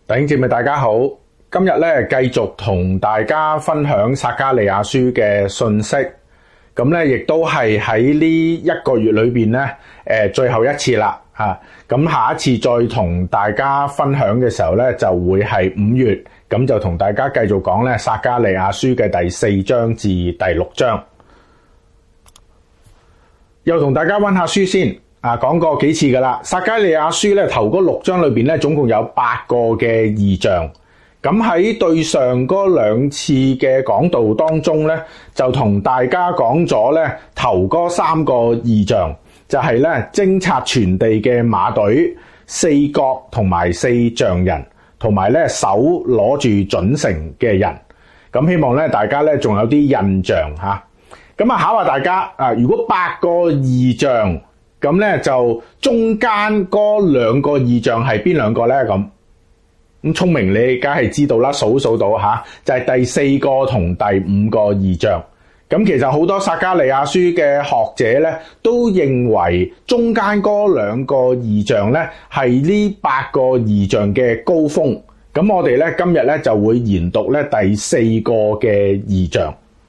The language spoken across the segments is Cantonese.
弟兄姊妹大家好，今日咧繼續同大家分享撒迦利亞書嘅信息，咁咧亦都係喺呢一個月裏邊咧，最後一次啦，咁下一次再同大家分享嘅時候咧，就會係5月，咁就同大家繼續講咧撒迦利亞書嘅第4章至第6章，又同大家溫下書先。講過幾次噶啦，撒迦利亞書咧頭嗰6章裏邊咧，總共有8個嘅異象。咁喺對上嗰2次嘅講道當中咧，就同大家講咗咧頭嗰3個異象，就係咧偵察全地嘅馬隊、4角同埋4象人，同埋咧手攞住準繩嘅人。咁希望咧大家咧仲有啲印象吓。咁考下大家如果8個異象，咁咧就中間嗰2個異象係邊2個咧？咁聰明你梗係知道啦，數到就係第4個同第5個異象。咁其實好多撒迦利亞書嘅學者咧都認為中間嗰2個異象咧係呢8個異象嘅高峰。咁我哋咧今日咧就會研讀咧第4個嘅異象。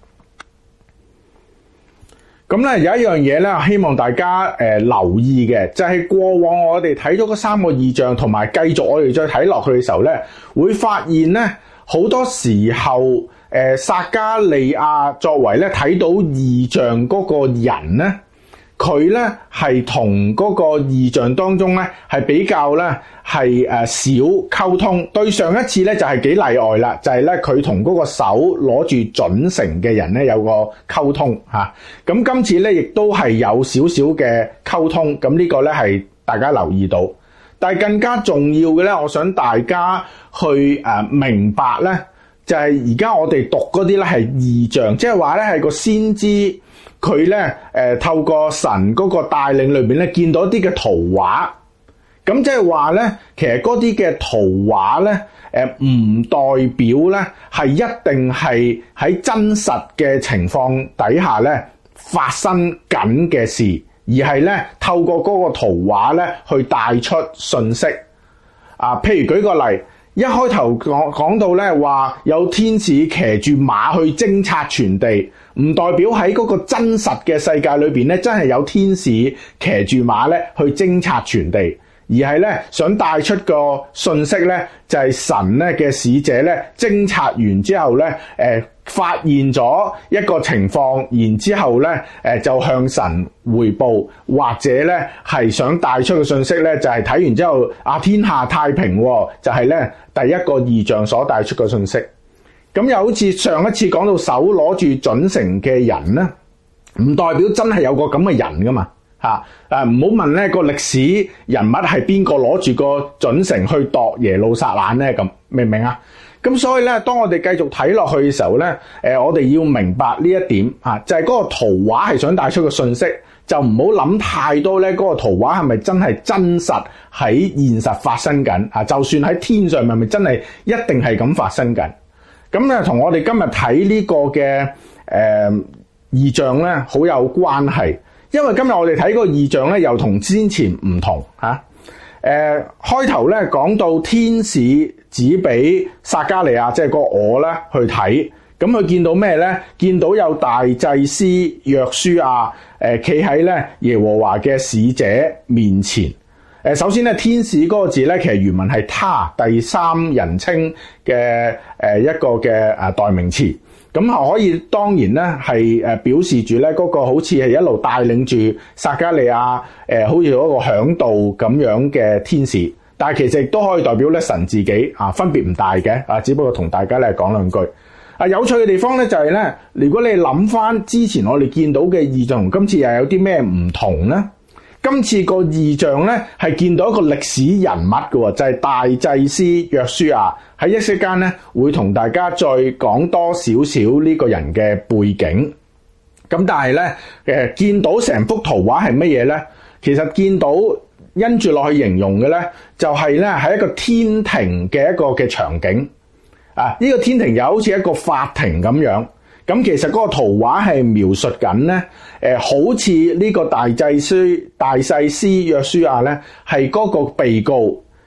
咁咧有一樣嘢咧，希望大家留意嘅，就係過往我哋睇咗嗰3個異象，同埋繼續我哋再睇落去嘅時候咧，會發現咧好多時候撒迦利亞作為咧睇到異象嗰個人咧，佢咧係同嗰個異象當中咧係比較咧係少溝通。對上一次咧就係幾例外啦，就係咧佢同嗰個手攞住準繩嘅人咧有個溝通吓。咁今次咧亦都係有少少嘅溝通，咁呢個咧係大家留意到。但係更加重要嘅咧，我想大家去明白咧，就係而家我哋讀嗰啲咧係異象，即係話咧係個先知佢咧透過神嗰個帶領裏邊咧見到一啲嘅圖畫。咁即係話咧，其實嗰啲嘅圖畫咧，唔代表咧係一定係喺真實嘅情況底下咧發生緊嘅事，而係咧透過嗰個圖畫咧去帶出信息。譬如舉個例，一開頭講到咧話有天使騎住馬去偵察全地，唔代表喺嗰個真實嘅世界裏邊咧真係有天使騎住馬咧去偵察全地。而係咧想帶出個信息咧，就係神咧嘅使者咧偵察完之後咧，發現咗一個情況，然之後咧就向神匯報，或者咧係想帶出嘅信息咧，就係睇完之後天下太平，就係咧第一個異象所帶出嘅信息。咁又好似上一次講到手攞住準繩嘅人咧，唔代表真係有個咁嘅人噶嘛。唔好問咧個歷史人物係邊個攞住個準繩去度耶路撒冷咧，咁明唔明啊？咁所以咧，當我哋繼續睇落去嘅時候咧，我哋要明白呢一點就係嗰個圖畫係想帶出個信息，就唔好諗太多咧。嗰個圖畫係咪真係真實喺現實發生緊？就算喺天上係咪真係一定係咁發生緊？咁咧同我哋今日睇呢個嘅異象咧好有關係。因為今日我哋睇個異象咧，又同先前唔同吓。開頭咧講到天使指俾撒迦利亞，即係個我咧去睇，咁佢見到咩咧？見到有大祭司約書亞企喺咧耶和華嘅使者面前。首先咧，天使嗰個字咧，其實原文係他，第3人稱嘅一個嘅代名詞。咁可以當然咧係表示住咧嗰個好似係一路帶領住撒迦利亞好似嗰個嚮導咁樣嘅天使，但係其實亦都可以代表咧神自己分別唔大嘅只不過同大家咧講兩句。有趣嘅地方咧就係咧，如果你諗翻之前我哋見到嘅異象同今次又有啲咩唔同咧？今次個異象咧係見到一個歷史人物嘅，就係大祭司約書亞。喺一息間咧會同大家再講多少少呢個人嘅背景。咁但係咧見到成幅圖畫係乜嘢咧？其實見到因住落去形容嘅咧，就係咧喺一個天庭嘅一個嘅場景。呢個天庭又好似一個法庭咁樣。咁其實嗰個圖畫係描述緊咧，好似呢個大祭司約書亞咧係嗰個被告，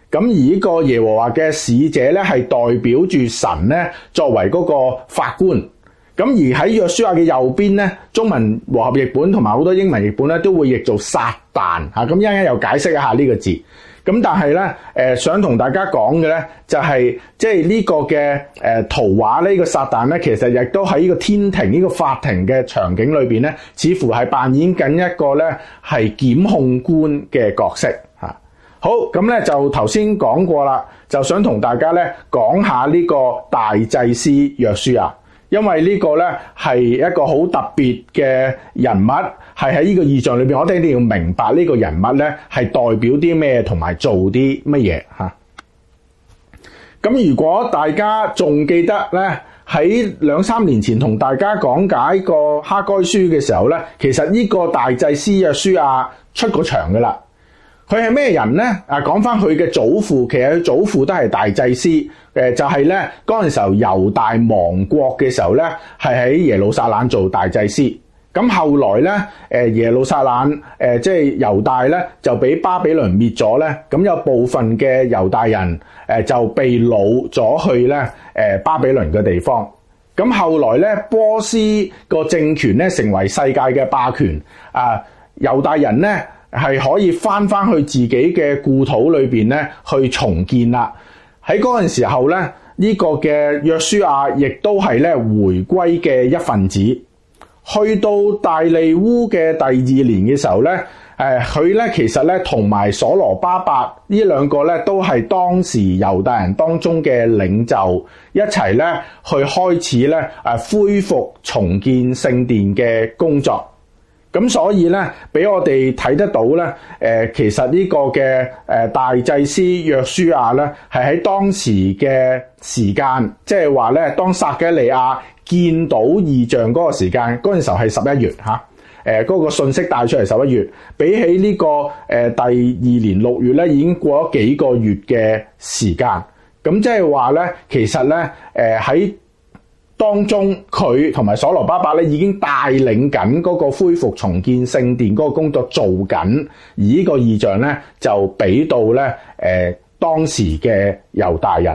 咁而呢個耶和華嘅使者咧係代表住神咧作為嗰個法官。咁而喺約書亞嘅右邊咧，中文和合譯本同埋好多英文譯本咧都會譯做撒旦嚇。咁一陣間又解釋一下呢個字。咁但係咧，想同大家講嘅咧就係即係呢個嘅圖畫呢個撒旦咧，其實亦都喺呢個天庭呢個法庭嘅場景裏邊咧，似乎係扮演緊一個咧係檢控官嘅角色嚇。好，咁咧就頭先講過啦，就想同大家咧講下呢個大祭司約書亞。因為呢個咧係一個好特別嘅人物，係喺呢個異象裏邊，我哋一定要明白呢個人物咧係代表啲咩，同埋做啲乜嘢嚇。咁如果大家仲記得咧，喺2-3年前同大家講解個哈該書嘅時候咧，其實呢個大祭司約書亞出過場噶啦。佢係咩人咧？講翻佢嘅祖父，其實佢祖父都係大祭司，就係咧嗰陣時候猶大亡國嘅時候咧，係喺耶路撒冷做大祭司。咁後來咧，耶路撒冷即係猶大咧就俾巴比倫滅咗咧，咁有部分嘅猶大人就被擄咗去咧巴比倫嘅地方。咁後來咧波斯個政權咧成為世界嘅霸權，猶大人咧係可以翻去自己嘅故土裏邊咧去重建啦。喺嗰陣時候咧，呢個嘅約書亞亦都係咧回歸嘅一份子。去到大利烏嘅第2年嘅時候咧，佢咧其實咧同埋所羅巴伯呢兩個咧都係當時猶大人當中嘅領袖，一齊咧去開始咧恢復重建聖殿嘅工作。咁所以咧，俾我哋睇得到咧，其實呢個嘅大祭司約書亞咧，係喺當時嘅時間，即係話咧，當撒迦利亞見到異象嗰個時間，嗰陣時候係11月嚇，嗰個信息帶出嚟11月，比起呢個第2年6月咧，已經過咗幾個月嘅時間。咁即係話咧，其實咧喺當中佢同埋所羅巴伯咧已經帶領緊嗰個恢復重建聖殿嗰個工作做緊，而呢個異象咧就俾到咧當時嘅猶大人。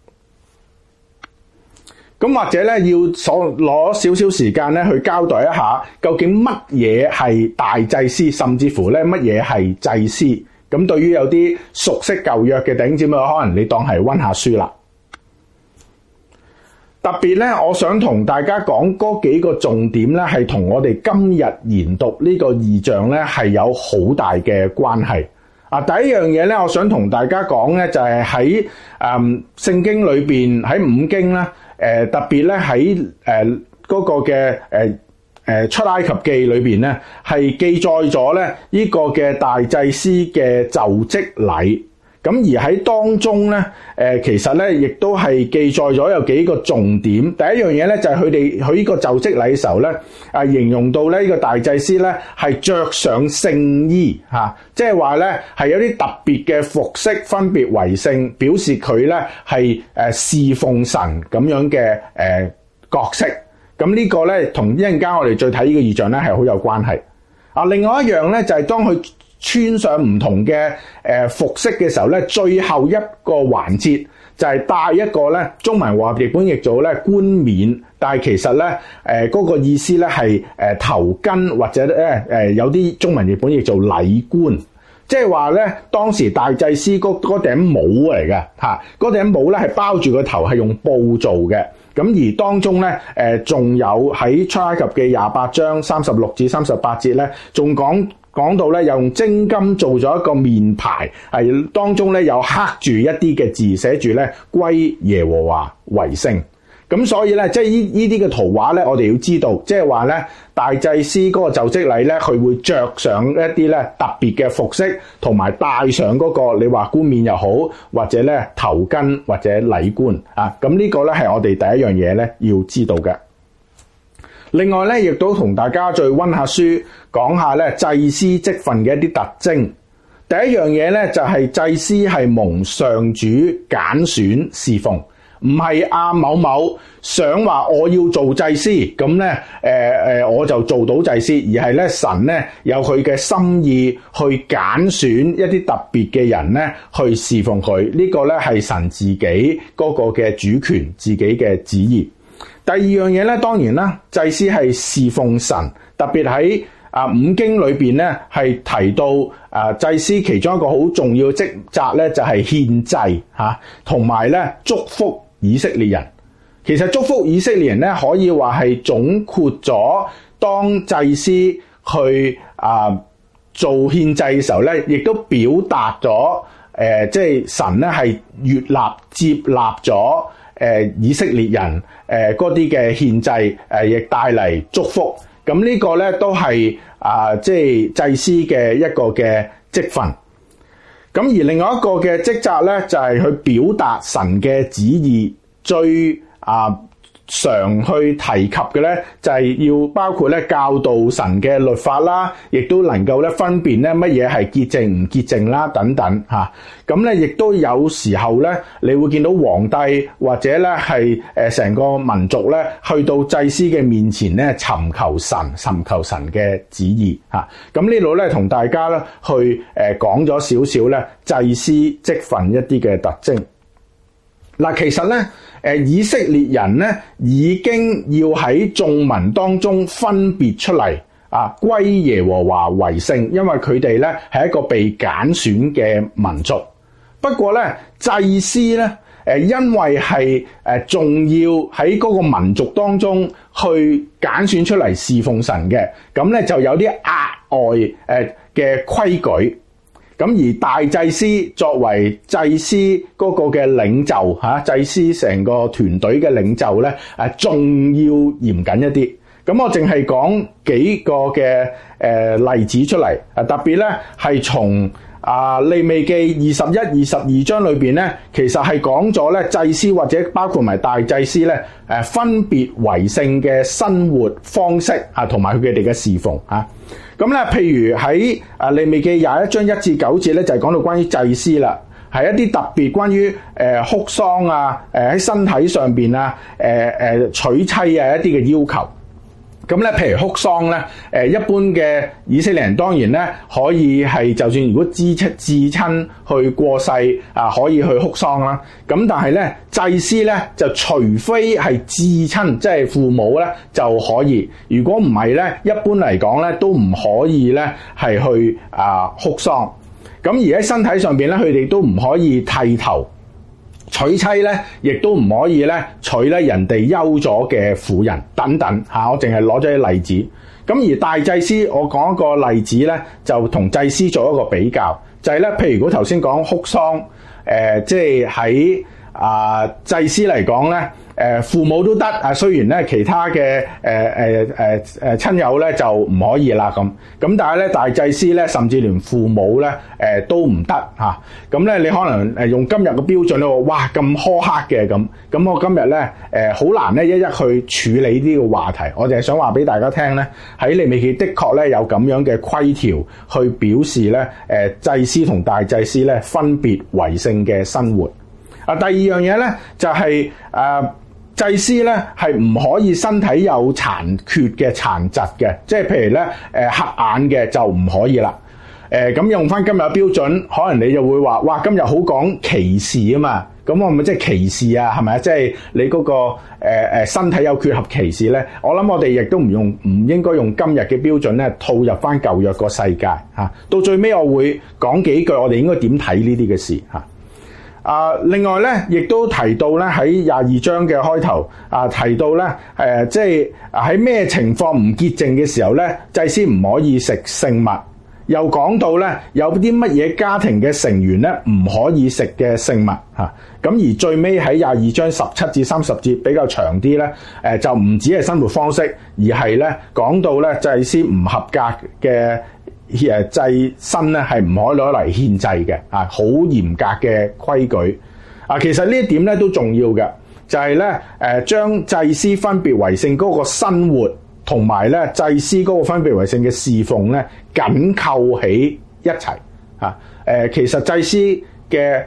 咁或者咧要攞少少時間咧去交代一下，究竟乜嘢係大祭司，甚至乎咧乜嘢係祭司。咁對於有啲熟悉舊約嘅弟兄姊妹，可能你當係溫下書啦。特別咧，我想同大家講嗰幾個重點咧，係同我哋今日研讀呢個異象咧係有好大嘅關係。第一樣嘢咧，我想同大家講咧，就係喺聖經裏邊喺五經咧，特別咧喺嗰個嘅出埃及記裏邊咧，係記載咗咧呢個嘅大祭司嘅就職禮。咁而喺當中咧，其實咧亦都係記載咗有幾個重點。第一樣嘢咧就係佢呢個就職禮嘅時候咧，形容到咧呢個大祭司咧係着上聖衣嚇，即係話咧係有啲特別嘅服飾，分別為聖，表示佢咧係侍奉神咁樣嘅角色。咁呢個咧同一陣間我哋再睇呢個異象咧係好有關係。另外一樣咧就係當佢穿上唔同嘅服飾嘅時候咧，最後一個環節就係戴一個咧中文和合譯本譯做咧冠冕，但係其實咧嗰個意思咧係頭巾，或者咧有啲中文譯本譯做禮冠，即係話咧當時大祭司嗰頂帽嚟嘅嚇，嗰頂帽咧係包住個頭，係用布做嘅。咁而當中咧仲有喺出埃及記28章36至38節咧，仲講到咧，又用精金做咗一個面牌，係當中咧有刻住一啲嘅字，寫住咧歸耶和華為聖。咁所以咧，即係呢啲嘅圖畫咧，我哋要知道，即係話咧大祭司嗰個就職禮咧，佢會着上一啲咧特別嘅服飾，同埋戴上嗰個你話冠冕又好，或者咧頭巾或者禮冠啊。咁呢個咧係我哋第一樣嘢咧要知道嘅。另外咧，亦都同大家再溫下書，講下咧祭司職分嘅一啲特徵。第一樣嘢咧就係祭司係蒙上主揀選侍奉， 唔係某某想話我要做祭司，咁咧我就做到祭司，而係咧神咧有佢嘅心意去揀選一啲特別嘅人咧去侍奉佢，呢個咧係神自己嗰個嘅主權，自己嘅旨意。第二樣嘢咧，當然啦，祭司係侍奉神，特別喺五經裏邊咧係提到祭司其中一個好重要嘅職責咧就係獻祭嚇，同埋咧祝福以色列人。其實祝福以色列人咧可以話係總括咗當祭司去做獻祭嘅時候咧，亦都表達咗即係神咧係悅納接納咗以色列人嗰啲嘅獻祭亦帶嚟祝福。咁呢個咧都係即係祭司嘅一個嘅職分。咁而另外一個嘅職責咧，就係去表達神嘅旨意。最常去提及嘅咧，就係要包括咧教導神嘅律法啦，亦都能夠咧分辨咧乜嘢係潔淨唔潔淨啦等等嚇。咁咧亦都有時候咧，你會見到皇帝或者咧係成個民族咧去到祭司嘅面前咧尋求神嘅旨意嚇。咁呢度咧同大家咧去講咗少少咧祭司職分一啲嘅特徵。嗱，其實咧，以色列人咧已經要喺眾民當中分別出嚟，歸耶和華為聖，因為佢哋咧係一個被揀選嘅民族。不過咧，祭司咧，因為係重要喺嗰個民族當中去揀選出嚟侍奉神嘅，咁咧就有啲額外嘅規矩。咁而大祭司作為祭司嗰個嘅領袖祭司成個團隊嘅領袖咧，仲要嚴謹一啲。咁我淨係講幾個嘅例子出嚟，特別咧係從利未記21、22章裏邊咧，其實係講咗咧祭司或者包括埋大祭司咧分別為聖嘅生活方式同埋佢哋嘅侍奉咁咧，譬如喺利未記21章1至9節咧，就係講到關於祭司啦，係一啲特別關於哭喪喺身體上邊娶妻一啲嘅要求。咁咧，譬如哭喪咧，一般嘅以色列人當然咧可以係就算如果至親去過世可以去哭喪啦。咁但係咧祭司咧就除非係至親，即係父母咧就可以。如果唔係咧，一般嚟講咧都唔可以咧係去哭喪。咁而喺身體上邊咧，佢哋都唔可以剃頭。娶妻咧，亦都唔可以咧娶咧人哋休咗嘅婦人等等我淨係攞咗啲例子。咁而大祭司，我講一個例子咧，就同祭司做一個比較，就係咧，譬如如果頭先講哭喪，即係喺祭司嚟講咧，父母都得雖然咧其他嘅親友咧就唔可以啦咁但係咧大祭司咧甚至連父母咧都唔得咁咧你可能用今日嘅標準咧，哇咁苛刻嘅咁我今日咧好難咧一一去處理呢個話題，我淨係想話俾大家聽咧，喺利未記的確咧有咁樣嘅規條去表示咧祭司同大祭司咧分別為聖嘅生活。第二樣嘢咧就係祭司咧係唔可以身體有殘缺嘅殘疾嘅，即係譬如咧黑眼嘅就唔可以啦。咁用翻今日嘅標準，可能你就會話：哇，今日好講歧視啊嘛，咁我咪即係歧視啊？係咪啊？即係你嗰個身體有缺陷歧視咧？我諗我哋亦都唔應該用今日嘅標準咧套入翻舊約個世界到最尾我會講幾句，我哋應該點睇呢啲嘅事另外咧，亦都提到咧喺22章嘅開頭提到咧即係喺咩情況唔潔淨嘅時候咧，祭司唔可以食聖物。又講到咧有啲乜嘢家庭嘅成員咧唔可以食嘅聖物咁而最尾喺22章17至30節比較長啲咧就唔止係生活方式，而係咧講到咧祭司唔合格嘅祭牲咧係唔可以攞嚟獻祭嘅好嚴格嘅規矩其實呢一點咧都重要嘅，就係咧將祭司分別為聖嗰個生活同埋咧祭司嗰個分別為聖嘅侍奉咧緊扣起一齊其實祭司嘅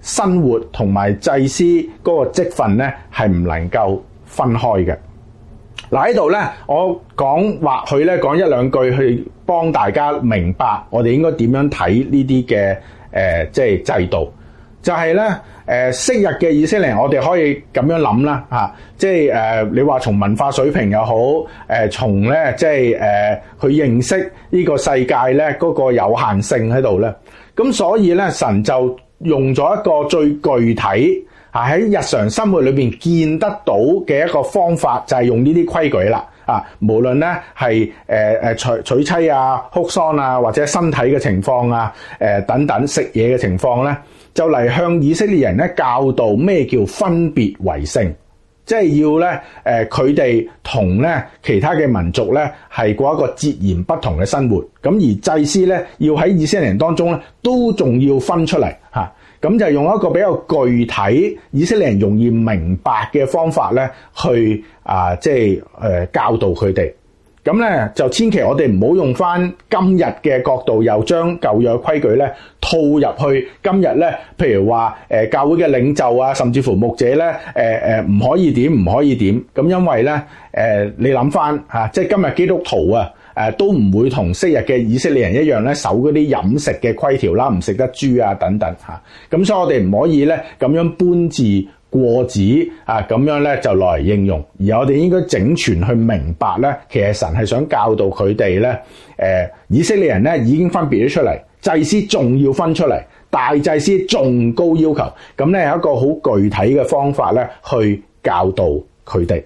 生活同埋祭司嗰個職分咧係唔能夠分開嘅。嗱，喺度咧，我或許咧講一兩句去幫大家明白我哋應該點樣睇呢啲嘅即係制度。就係咧昔日嘅以色列人，我哋可以咁樣諗啦嚇，即係你話從文化水平又好，從咧即係去認識呢個世界咧嗰個有限性喺度咧，咁所以咧神就用咗一個最具體喺日常生活裏邊見得到嘅一個方法，就係用呢啲規矩啦。無論咧係娶妻啊、哭喪啊，或者身體嘅情況啊、等等食嘢嘅情況咧，就嚟向以色列人咧教導咩叫分別為聖，即係要咧佢哋同咧其他嘅民族咧係過一個截然不同嘅生活。咁而祭司咧要喺以色列人當中咧都仲要分出嚟嚇。咁就用一個比較具體、以色列人容易明白嘅方法咧，去即係教導佢哋。咁咧就千祈我哋唔好用翻今日嘅角度，又將舊約規矩咧套入去今日咧。譬如話教會嘅領袖啊，甚至乎牧者咧唔可以點，唔可以點。咁因為咧你諗翻即係今日基督徒啊。都唔會同昔日嘅以色列人一樣咧，守嗰啲飲食嘅規條啦，唔食得豬啊等等嚇。咁所以我哋唔可以咧咁樣搬字過紙咁樣咧就來應用，而我哋應該整全去明白咧，其實神係想教導佢哋咧，以色列人咧已經分別咗出嚟，祭司仲要分出嚟，大祭司仲高要求，咁咧有一個好具體嘅方法咧去教導佢哋。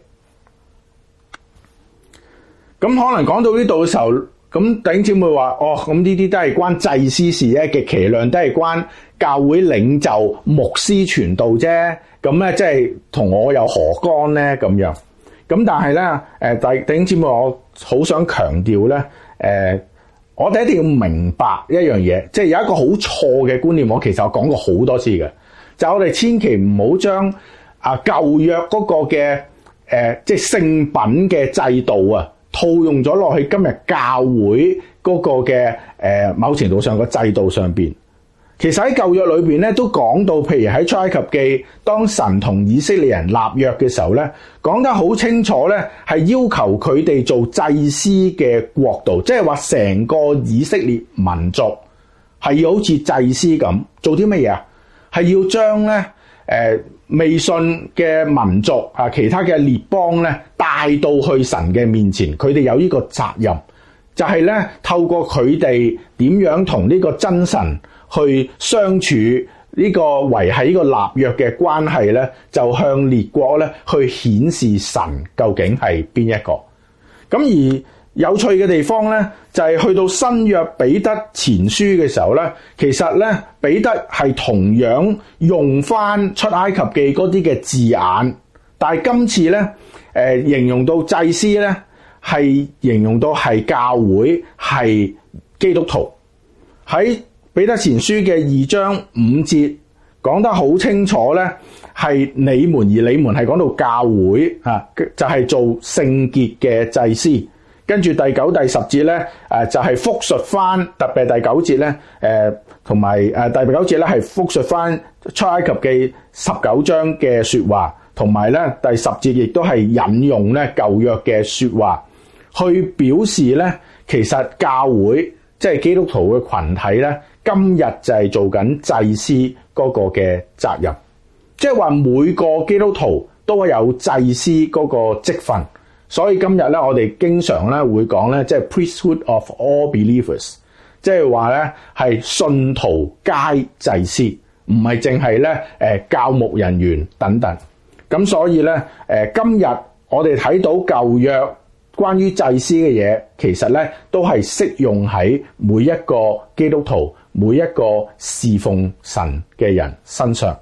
咁可能講到呢度嘅時候，咁弟兄姊妹話：咁呢啲都係關祭司事咧，極其量都係關教會領袖、牧師傳道啫。咁咧即係同我有何干咧？咁樣。咁但係咧，弟兄姊妹，我好想強調咧，我哋一定要明白一樣嘢，即係有一個好錯嘅觀念。我其實我講過好多次嘅，就係我哋千祈唔好將舊約嗰個嘅即係聖品嘅制度啊，套用咗落去今日教會嗰個嘅某程度上個制度上邊。其實喺舊約裏邊咧都講到，譬如喺出埃及記，當神同以色列人立約嘅時候咧，講得好清楚咧，係要求佢哋做祭司嘅國度，即係話成個以色列民族係要好似祭司咁做啲乜嘢啊？係要將咧未信嘅民族其他嘅列邦咧帶到去神嘅面前，佢哋有呢個責任，就係咧透過佢哋點樣同呢個真神去相處，呢個維繫呢個立約嘅關係咧，就向列國咧去顯示神究竟係邊一個。咁而有趣嘅地方咧，就係去到新約彼得前書嘅時候咧，其實咧彼得係同樣用翻出埃及記嗰啲嘅字眼，但係今次咧形容到祭司咧係形容到係教會係基督徒。喺彼得前書嘅2章5節講得好清楚咧，係你們，而你們係講到教會就係做聖潔嘅祭司。跟住第9、第10節咧，就係複述翻，特別係第9節咧，同埋第9節咧係複述翻出埃及記19章嘅說話，同埋咧第10節亦都係引用咧舊約嘅說話，去表示咧其實教會即係基督徒嘅群體咧，今日就係做緊祭司嗰個嘅責任，即係話每個基督徒都有祭司嗰個職分。所以今日咧，我哋經常咧會講咧，即係 priesthood of all believers，即係話咧係信徒皆祭司，唔係淨係咧教牧人員等等。咁所以咧今日我哋睇到舊約關於祭司嘅嘢，其實咧都係適用喺每一個基督徒、每一個侍奉神嘅人身上。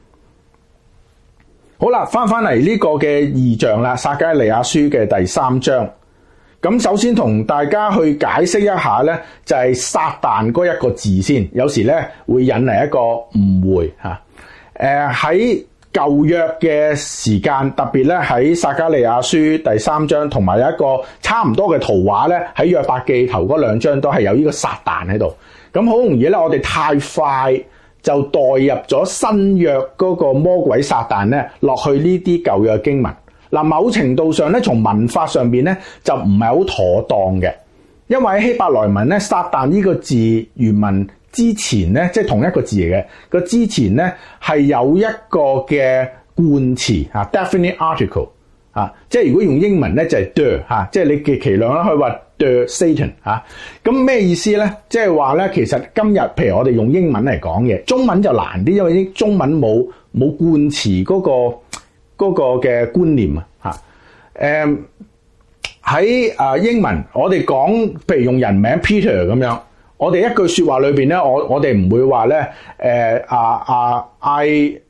好啦，翻嚟呢個嘅異象啦，撒迦利亞書嘅第3章。咁首先同大家去解釋一下咧，就係撒旦嗰一個字先，有時咧會引嚟一個誤會吓。喺舊約嘅時間，特別咧喺撒迦利亞書第3章，同埋有一個差唔多嘅圖畫咧，喺約伯記頭嗰2章都係有呢個撒旦喺度。咁好容易咧，我哋太快就代入咗新約嗰個魔鬼撒旦咧落去呢啲舊約經文。嗱，某程度上咧，從文法上邊咧就唔係好妥當嘅，因為喺希伯來文咧，撒旦呢個字原文之前咧，即係同一個字嚟嘅，個之前咧係有一個嘅冠詞啊 ，definite article 啊，即係如果用英文咧就係 the 嚇，即係你極其量啦可以話 the Satan 嚇，咁咩意思咧？即係話咧，其實今日譬如我哋用英文嚟講嘢，中文就難啲，因為中文冇冠詞嗰個嘅觀念啊嚇。喺英文我哋講，譬如用人名 Peter 咁樣，我哋一句説話裏邊咧，我哋唔會話咧I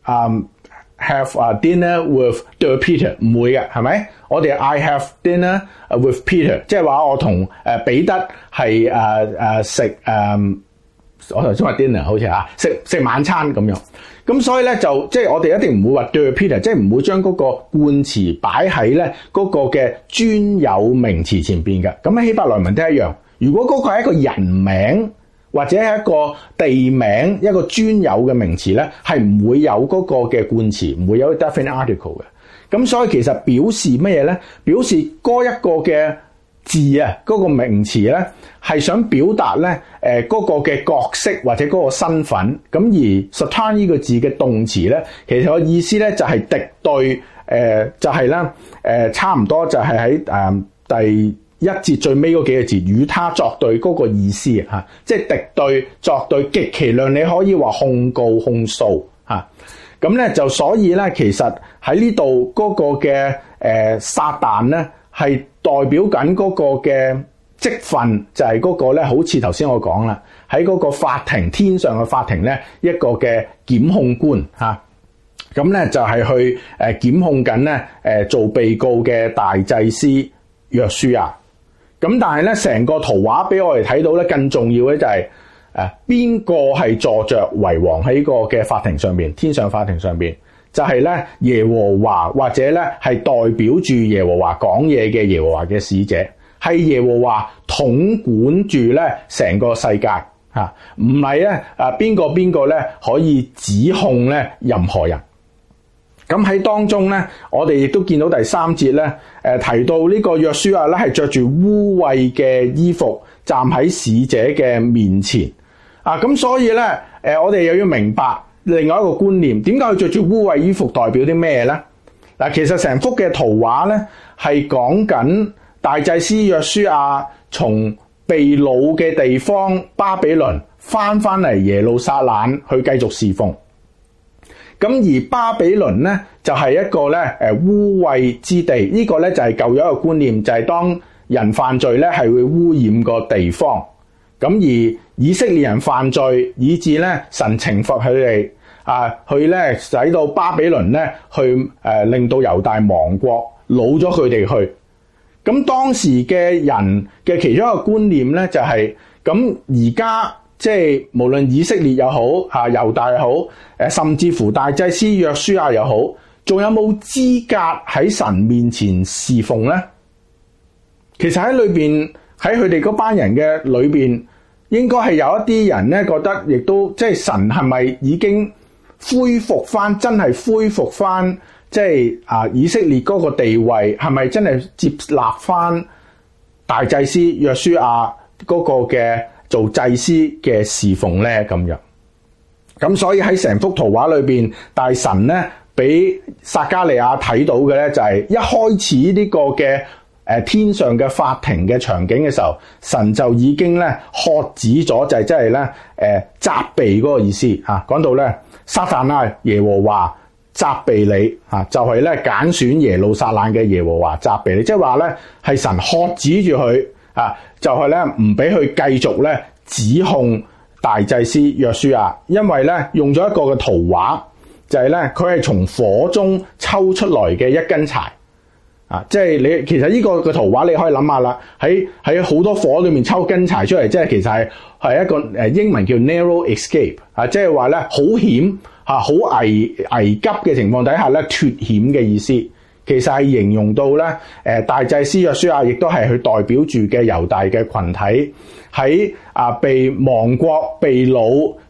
have a dinner with the Peter， 唔會嘅，係咪？我哋 I have dinner with Peter， 即係話我同彼得係食我頭先話 dinner 好似食晚餐咁樣。咁所以咧就即係我哋一定唔會話 the Peter， 即係唔會將嗰個冠詞擺喺咧嗰個嘅專有名詞前邊嘅。咁喺希伯來文都一樣，如果嗰個係一個人名或者係一個地名，一個專有嘅名詞咧，係唔會有嗰個嘅冠詞，唔會有 definite article 嘅。咁所以其實表示乜嘢咧？表示嗰一個嘅字啊，嗰個名詞咧係想表達咧嗰個嘅角色或者嗰個身份。咁而 Satan 呢個字嘅動詞咧，其實個意思咧就係敵對，就係咧差唔多就係喺第一節最尾嗰幾個字，與他作對嗰個意思嚇，即係敵對作對，極其量你可以話控告控訴嚇。咁咧就所以咧，其實喺呢度嗰個嘅撒旦咧係代表緊嗰個嘅職分，就係嗰個咧，好似頭先我講啦，喺嗰個法庭天上嘅法庭咧，一個嘅檢控官嚇。咁咧就係去檢控緊咧做被告嘅大祭司約書亞。咁但係咧，成個圖畫俾我哋睇到咧，更重要嘅就係邊個係坐着為王喺個嘅法庭上邊，天上法庭上邊，就係咧耶和華，或者咧係代表住耶和華講嘢嘅耶和華嘅使者，係耶和華統管住咧成個世界嚇，唔係咧邊個咧可以指控咧任何人。咁喺當中咧，我哋亦都見到第3節咧，提到呢個約書亞咧係着住污穢嘅衣服站喺使者嘅面前啊！咁所以咧，我哋又要明白另外一個觀念，點解佢着住污穢衣服代表啲咩咧？嗱，其實成幅嘅圖畫咧係講緊大祭司約書亞從被擄嘅地方巴比倫翻嚟耶路撒冷去繼續侍奉。咁而巴比倫咧就係一個咧污穢之地，呢個咧就係舊約一個觀念，就係當人犯罪咧係會污染個地方。咁而以色列人犯罪，以致咧神懲罰佢哋去咧使到巴比倫咧去令到猶大亡國，擄咗佢哋去。咁當時嘅人嘅其中一個觀念咧就係咁，而家即係無論以色列又好猶大又好，甚至乎大祭司約書亞又好，仲有冇資格喺神面前侍奉咧？其實喺裏邊，喺佢哋嗰班人嘅裏邊，應該係有一啲人咧覺得，亦都即係神係咪已經恢復翻，真係恢復翻，即係以色列嗰個地位，係咪真係接納翻大祭司約書亞嗰個嘅做祭司嘅侍奉咧？咁樣，咁所以喺成幅圖畫裏邊，大神咧俾撒迦利亞睇到嘅咧，就係一開始呢個嘅天上嘅法庭嘅場景嘅時候，神就已經咧喝止咗，就係即係咧責備嗰個意思嚇。講到咧撒旦啊，耶和華責備你嚇，就係咧揀選耶路撒冷嘅耶和華責備你，即係話咧係神喝止住佢啊，就係咧唔俾佢繼續咧指控大祭司約書亞，因為咧用咗一個嘅圖畫，就係咧佢係從火中抽出來嘅一根柴。即係你其實呢個嘅圖畫你可以諗下啦，喺好多火裏面抽根柴出嚟，即係其實係一個英文叫 narrow escape 即係話咧好險好危急嘅情況底下咧脫險嘅意思，其實係形容到咧大祭司約書亞亦都係佢代表住嘅猶大嘅群體喺被亡國被擄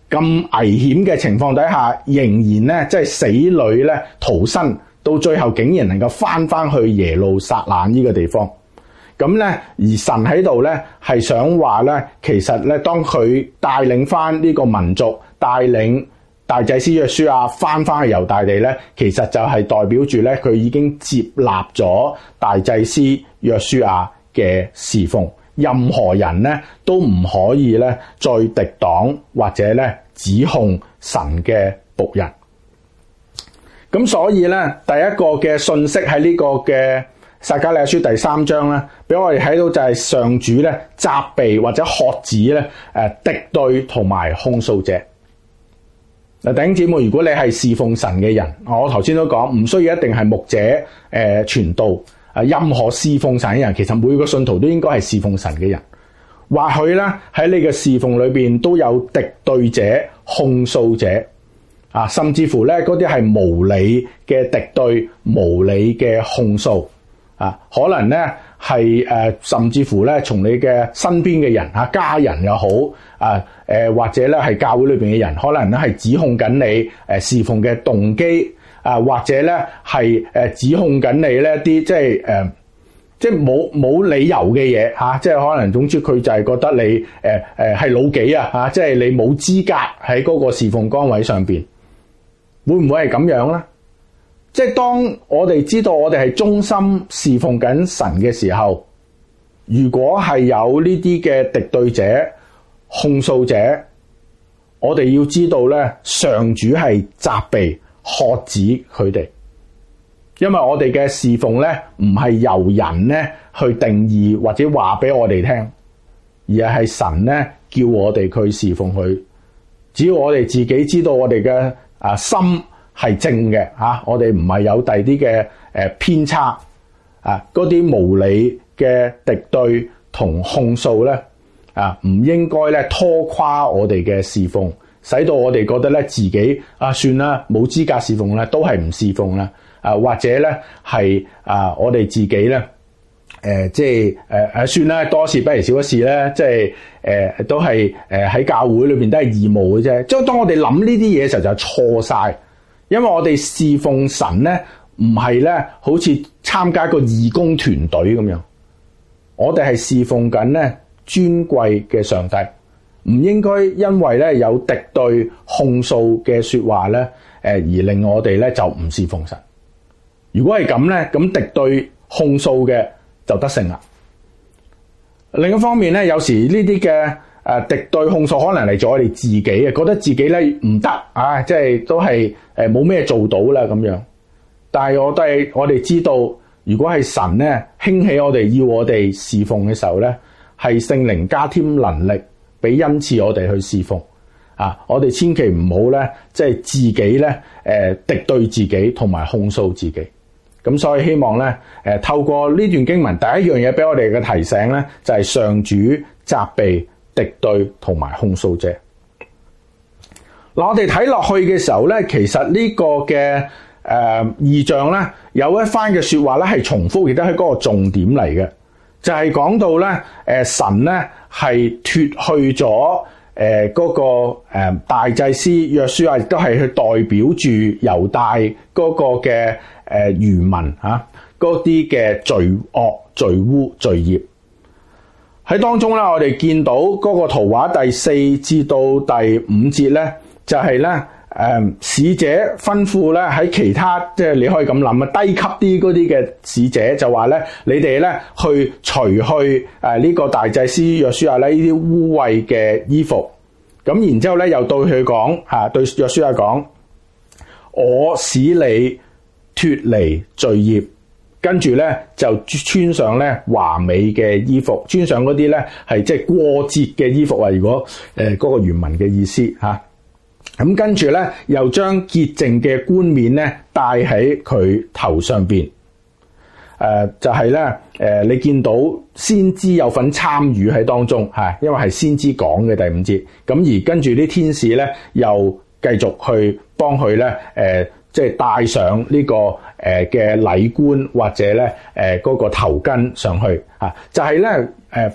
咁危險嘅情況底下，仍然咧即係死裏咧逃生，到最後竟然能夠翻去耶路撒冷呢個地方。咁咧，而神喺度咧係想話咧，其實咧當佢帶領翻呢個民族，帶領大祭司約書亞翻去猶大地咧，其實就係代表住咧佢已經接納咗大祭司約書亞嘅侍奉。任何人咧都唔可以咧再敵擋或者咧指控神嘅僕人。咁所以咧第一個嘅信息喺呢個嘅撒迦利亞書第3章咧，俾我哋睇到就係上主咧責備或者喝止咧敵對同埋控訴者。嗱，弟兄姊妹，如果你係侍奉神嘅人，我頭先都講唔需要一定係牧者傳道。任何侍奉神嘅人，其實每個信徒都應該係侍奉神嘅人。或許咧喺你嘅侍奉裏邊都有敵對者、控訴者，甚至乎咧嗰啲係無理嘅敵對、無理嘅控訴，可能咧係甚至乎咧從你嘅身邊嘅人家人又好，或者咧係教會裏邊嘅人，可能咧係指控緊你侍奉嘅動機。或者咧係指控緊你呢啲即係冇理由嘅嘢，即係可能總之佢就係覺得你係老幾即係你冇資格喺嗰個侍奉崗位上邊，會唔會係咁樣咧？即係當我哋知道我哋係忠心侍奉緊神嘅時候，如果係有呢啲嘅敵對者、控訴者，我哋要知道咧，上主係責備、喝止佢哋，因為我哋嘅侍奉咧唔係由人咧去定義或者話俾我哋聽，而係神咧叫我哋去侍奉佢。只要我哋自己知道我哋嘅心係正嘅，我哋唔係有第啲嘅偏差嗰啲無理嘅敵對同控訴咧唔應該咧拖垮我哋嘅侍奉。使到我哋覺得咧自己算啦，冇資格侍奉咧，都係唔侍奉啦。或者咧係我哋自己咧即係算啦，多事不如少一事咧，即係都係喺教會裏邊都係義務嘅啫。即係當我哋諗呢啲嘢嘅時候就錯晒，因為我哋侍奉神咧唔係咧好似參加一個義工團隊咁樣，我哋係侍奉緊咧尊貴嘅上帝。唔應該因為咧有敵對控訴嘅說話咧，而令我哋咧就唔侍奉神。如果係咁咧，咁敵對控訴嘅就得勝啦。另一方面咧，有時呢啲嘅敵對控訴可能嚟自我哋自己嘅，覺得自己咧唔得即係都係冇咩做到啦咁樣。但係我哋知道，如果係神咧興起我哋要我哋侍奉嘅時候咧，係聖靈加添能力。俾恩賜我哋去侍奉我哋千祈唔好咧，即係自己咧敵對自己同埋控訴自己。咁所以希望咧透過呢段經文，第一樣嘢俾我哋嘅提醒咧，就係上主責備敵對同埋控訴者。嗱，我哋睇落去嘅時候咧，其實呢個嘅異象咧有一番嘅說話咧係重複，亦都係嗰個重點嚟嘅。就係講到咧，神咧係脫去咗嗰個大祭司約書亞，亦都係去代表住猶大嗰個嘅餘民嗰啲嘅罪惡、罪污、罪孽。喺當中咧，我哋見到嗰個圖畫第4至到第5節咧，就係咧使者吩咐咧喺其他，即係你可以咁諗低級啲嗰啲嘅使者就話咧，你哋咧去除去呢個大祭司約書亞咧呢啲污穢嘅衣服。咁然之後咧又對佢講對約書亞講，我使你脫離罪孽，跟住咧就穿上咧華美嘅衣服，穿上嗰啲咧係即係過節嘅衣服如果嗰個原文嘅意思咁跟住咧，又將潔淨嘅冠冕咧戴喺佢頭上邊。就係咧，你見到先知有份參與喺當中，因為係先知講嘅第5節。咁而跟住啲天使咧，又繼續去幫佢咧，即係戴上呢個嘅禮冠或者咧嗰個頭巾上去。就係咧，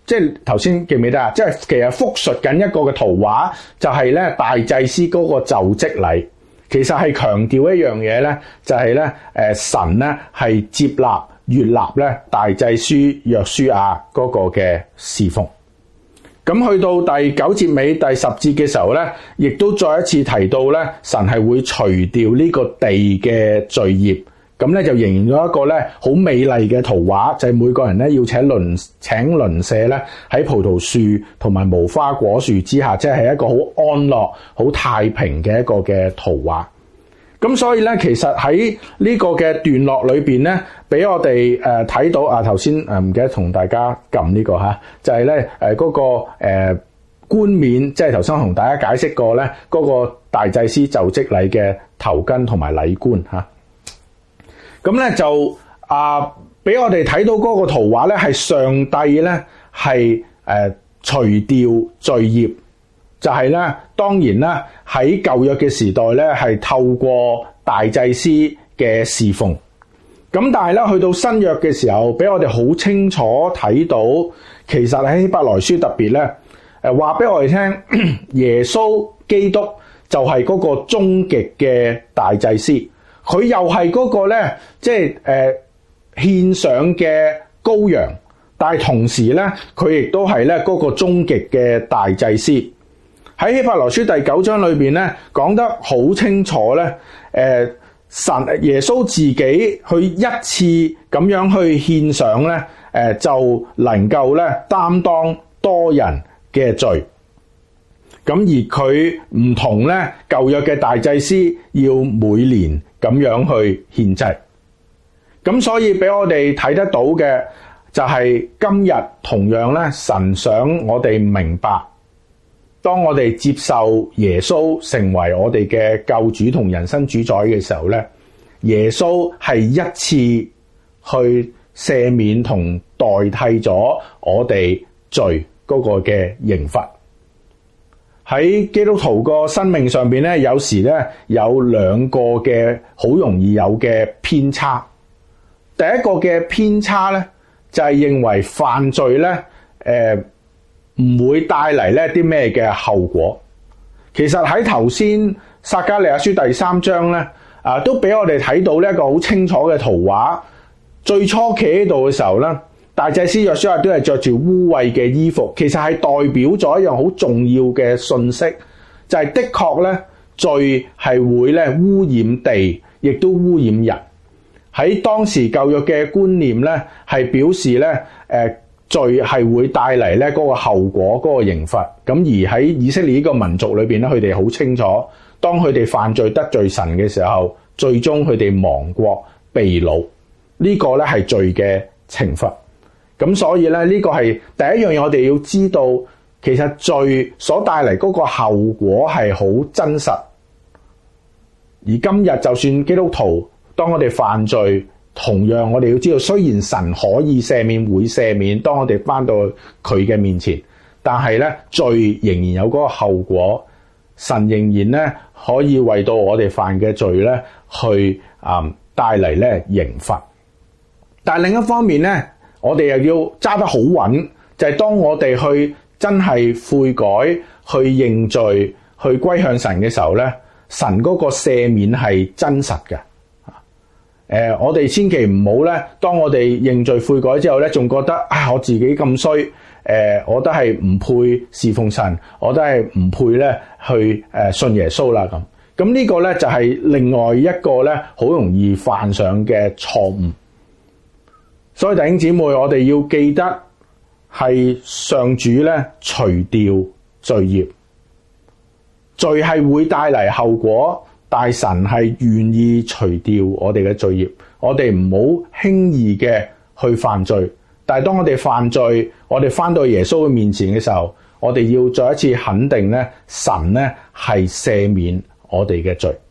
即係頭先記唔記得啊？即係其實複述緊一個嘅圖畫，就係咧大祭司嗰個就職禮。其實係強調一樣嘢咧，就係咧神咧係接納悅納咧大祭司約書亞嗰個嘅侍奉。咁去到第9節尾第10節嘅時候咧，亦都再一次提到咧，神係會除掉呢個地嘅罪孽。咁咧就形容咗一個咧好美麗嘅圖畫，就係每個人咧要請鄰舍咧喺葡萄樹同埋無花果樹之下，即係一個好安樂、好太平嘅一個嘅圖畫。咁所以咧，其實喺呢個嘅段落裏邊咧，俾我哋睇到啊，頭先唔記得同大家撳呢個嚇，就係咧嗰個冠冕，即係頭先同大家解釋過咧嗰個大祭司就職禮嘅頭巾同埋禮冠嚇。咁咧就俾我哋睇到嗰個圖畫咧，係上帝咧係除掉罪孽，就係咧當然啦，喺舊約嘅時代咧係透過大祭司嘅侍奉，咁但係咧去到新約嘅時候，俾我哋好清楚睇到，其實喺希伯來書特別咧話俾我哋聽，耶穌基督就係嗰個終極嘅大祭司。佢又係嗰個咧，即係獻上嘅羔羊，但係同時咧，佢亦都係咧嗰個終極嘅大祭司。喺希伯來書第9章裏邊咧，講得好清楚咧，神耶穌自己去一次咁樣去獻上咧，就能夠咧擔當多人嘅罪。咁而佢唔同咧舊約嘅大祭司要每年咁樣去獻祭，咁所以俾我哋睇得到嘅就係今日同樣咧，神想我哋明白，當我哋接受耶穌成為我哋嘅救主同人生主宰嘅時候咧，耶穌係一次去赦免同代替咗我哋罪嗰個嘅刑罰。喺基督徒個生命上邊咧，有時咧有兩個嘅好容易有嘅偏差。第一個嘅偏差咧，就係認為犯罪咧，唔會帶嚟咧啲咩嘅後果。其實喺頭先撒迦利亞書第3章咧，都俾我哋睇到呢一個好清楚嘅圖畫。最初企喺度嘅時候咧，大祭司約書亞都係着住污穢嘅衣服，其實係代表咗一樣好重要嘅信息，就係的確咧罪係會咧污染地，亦都污染人。喺當時舊約嘅觀念咧，係表示咧罪係會帶嚟咧嗰個後果、嗰個刑罰。咁而喺以色列呢個民族裏邊咧，佢哋好清楚，當佢哋犯罪得罪神嘅時候，最終佢哋亡國被擄，呢個咧係罪嘅懲罰。咁所以咧，呢個係第一樣嘢，我哋要知道，其實罪所帶嚟嗰個後果係好真實。而今日就算基督徒，當我哋犯罪，同樣我哋要知道，雖然神可以赦免，會赦免，當我哋返到佢嘅面前，但係咧罪仍然有嗰個後果，神仍然咧可以為到我哋犯嘅罪咧去帶嚟咧刑罰。但係另一方面咧，我哋又要揸得好穩，就係當我哋去真係悔改、去認罪、去歸向神嘅時候咧，神嗰個赦免係真實嘅。我哋千祈唔好咧，當我哋認罪悔改之後咧，仲覺得我自己咁衰，我都係唔配侍奉神，我都係唔配咧去信耶穌啦咁。咁呢個咧就係另外一個咧好容易犯上嘅錯誤。所以弟兄姊妹，我哋要記得係上主咧除掉罪孽，罪係會帶嚟後果，但神係願意除掉我哋嘅罪孽。我哋唔好輕易嘅去犯罪，但係當我哋犯罪，我哋返到耶穌嘅面前嘅時候，我哋要再一次肯定咧，神咧係赦免我哋嘅罪。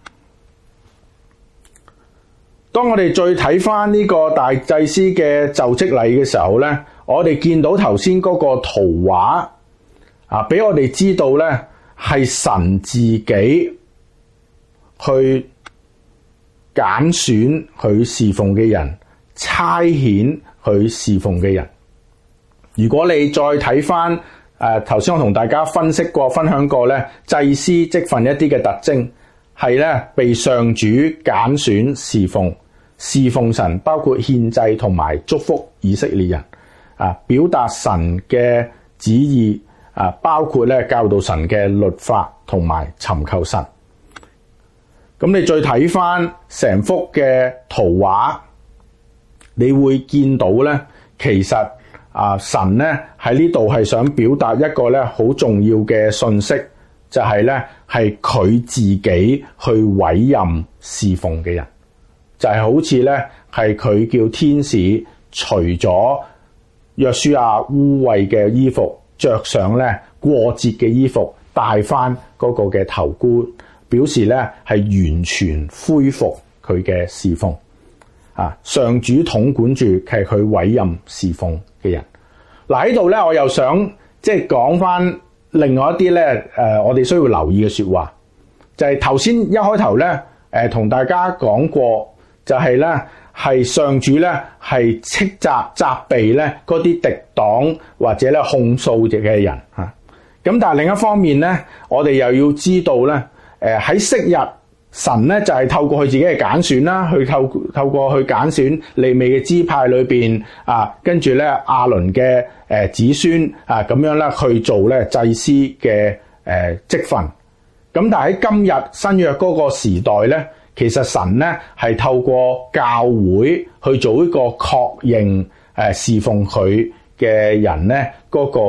當我哋再睇翻呢個大祭司嘅就職禮嘅時候咧，我哋見到頭先嗰個圖畫俾我哋知道咧係神自己去揀選佢侍奉嘅人，差遣佢侍奉嘅人。 如果你再睇翻頭先我同大家分享過咧，祭司職份一啲嘅特徵係咧被上主揀選侍奉神，包括獻祭同埋祝福以色列人表達神嘅旨意包括咧教導神嘅律法同埋尋求神。咁你再睇翻成幅嘅圖畫，你會見到咧，其實神咧喺呢度係想表達一個咧好重要嘅信息，就係咧係佢自己去委任侍奉嘅人，就係好似咧係佢叫天使除咗約書亞污穢嘅衣服，着上咧過節嘅衣服，戴翻嗰個嘅頭冠，表示咧係完全恢復佢嘅侍奉。上主統管住係佢委任侍奉嘅人。嗱，喺度咧，我又想即係講翻另外一啲咧我哋需要留意嘅說話，就係頭先一開頭咧同大家講過，就係咧係上主咧係斥責責備咧嗰啲敵擋或者咧控訴嘅人嚇。咁但係另一方面咧，我哋又要知道咧喺昔日神咧就係透過佢自己嘅揀選啦，去透過去揀選利未嘅支派裏邊跟住咧亞倫嘅子孫咁樣咧去做咧祭司嘅職分。咁但係喺今日新約嗰個時代咧，其實神咧係透過教會去做一個確認侍奉佢嘅人咧嗰個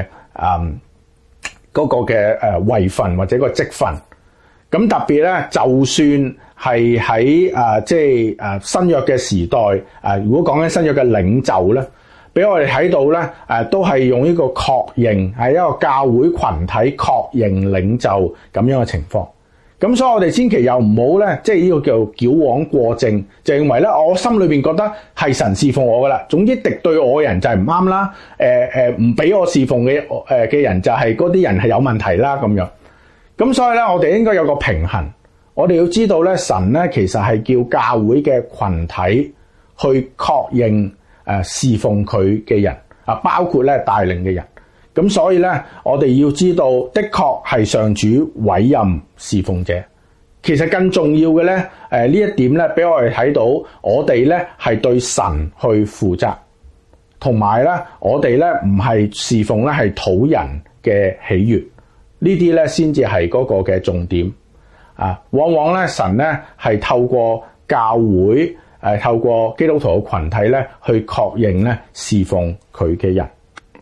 嘅位份或者個職分。咁特別咧，就算係喺即係新約嘅時代，如果講緊新約嘅領袖咧，俾我哋睇到咧，都係用呢個確認，係一個教會群體確認領袖咁樣嘅情況。咁所以我哋千祈又唔好咧，即係呢個叫矯枉過正，就認為咧我心裏邊覺得係神侍奉我噶啦，總之敵對我嘅人就係唔啱啦，唔俾我侍奉嘅人就係嗰啲人係有問題啦咁樣。咁所以咧，我哋應該有個平衡。我哋要知道咧，神咧其實係叫教會嘅群體去確認侍奉佢嘅人包括咧帶領嘅人。咁所以咧，我哋要知道，的確係上主委任侍奉者。其實更重要嘅咧，呢一點咧，俾我哋睇到，我哋咧係對神去負責，同埋咧，我哋咧唔係侍奉咧係討人嘅喜悅。呢啲咧先至係嗰個嘅重點往往咧神咧係透過教會透過基督徒嘅群體咧去確認咧侍奉佢嘅人。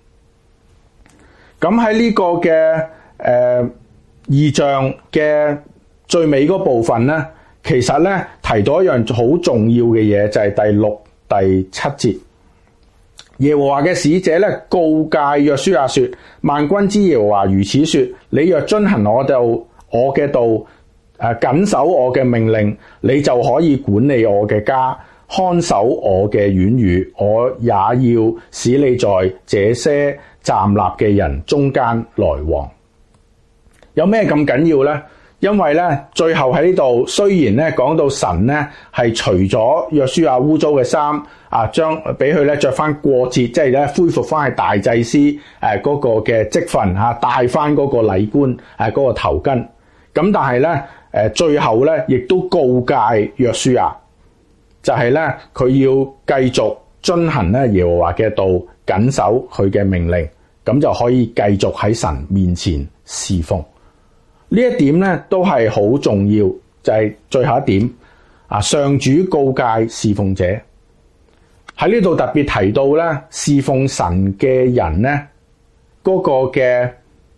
咁喺呢個嘅異象嘅最尾嗰部分咧，其實咧提到一樣好重要嘅嘢，就係第6、第7節。耶和華嘅使者咧告誡約書亞說：萬軍之耶和華如此說，你若遵行我嘅道，謹守我嘅命令，你就可以管理我嘅家，看守我嘅院宇，我也要使你在這些站立嘅人中間來往。有咩咁緊要呢？因為咧，最後喺呢度雖然咧講到神咧係除咗約書亞污糟嘅衫將俾佢咧着翻過節，即係咧恢復翻係大祭司嗰個嘅職分戴翻嗰個禮冠嗰個頭巾。咁但係咧最後咧亦都告誡約書亞，就係咧佢要繼續遵行咧耶和華嘅道，謹守佢嘅命令，咁就可以繼續喺神面前侍奉。呢一點咧都係好重要，就係最後一點上主告誡侍奉者。喺呢度特別提到咧，侍奉神嘅人咧嗰個嘅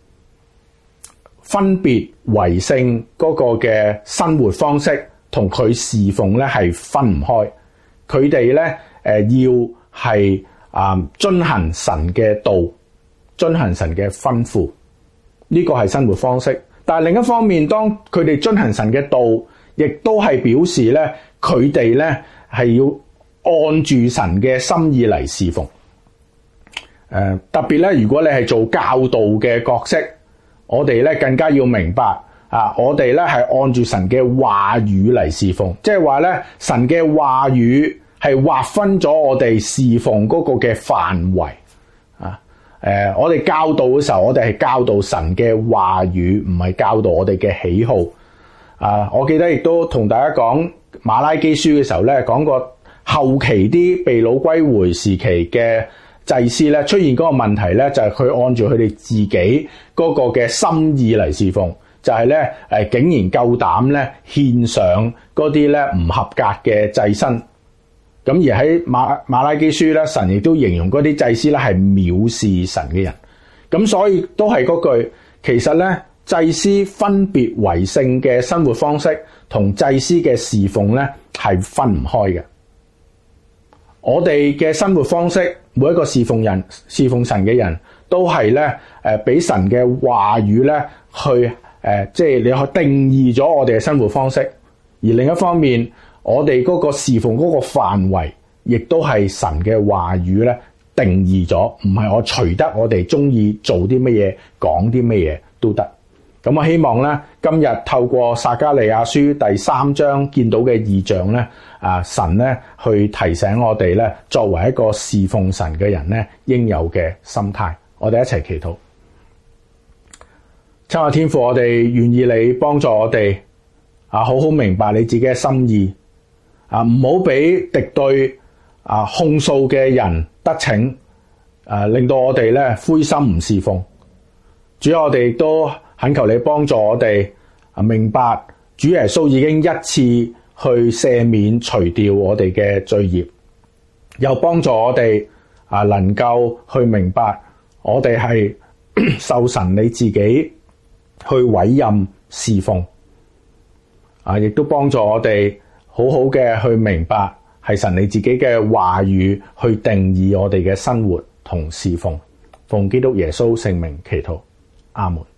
分別為聖嗰個嘅生活方式同佢侍奉咧係分唔開。佢哋咧要係遵行神嘅道，遵行神嘅吩咐，呢個係生活方式。但係另一方面，當佢哋遵行神嘅道，亦都係表示咧，佢哋咧係要按住神嘅心意嚟侍奉。特別咧，如果你係做教導嘅角色，我哋咧更加要明白我哋咧係按住神嘅話語嚟侍奉，即係話咧神嘅話語係劃分咗我哋侍奉嗰個嘅範圍我哋教導嘅時候，我哋係教導神嘅話語，唔係教導我哋嘅喜好。我記得亦都同大家講馬拉基書嘅時候咧，講過後期啲被擄歸回時期嘅祭司咧，出現嗰個問題咧，就係佢按住佢哋自己嗰個嘅心意嚟侍奉，就係咧竟然夠膽咧獻上嗰啲咧唔合格嘅祭牲。咁而喺馬拉基書咧，神亦都形容嗰啲祭司咧係藐視神嘅人。咁所以都係嗰句，其實咧祭司分別為聖嘅生活方式同祭司嘅侍奉咧係分唔開嘅。我哋嘅生活方式，每一個侍奉神嘅人都係咧俾神嘅話語咧去即係你去定義咗我哋嘅生活方式。而另一方面，我哋嗰個侍奉嗰個範圍，亦都係神嘅話語咧定義咗，唔係我隨得我哋中意做啲乜嘢，講啲乜嘢都得。咁我希望咧，今日透過撒迦利亞書第3章見到嘅異象咧，神咧去提醒我哋咧，作為一個侍奉神嘅人咧，應有嘅心態。我哋一齊祈禱。親愛天父，我哋願意你幫助我哋好好明白你自己嘅心意，唔好俾敵對控訴嘅人得逞，令到我哋咧灰心唔侍奉。主，我哋亦都懇求你幫助我哋明白主耶穌已經一次去赦免除掉我哋嘅罪孽，又幫助我哋能夠去明白我哋係受神你自己去委任侍奉，亦都幫助我哋好好嘅去明白係神你自己嘅話語去定義我哋嘅生活同侍奉。奉基督耶穌聖名祈禱，阿門。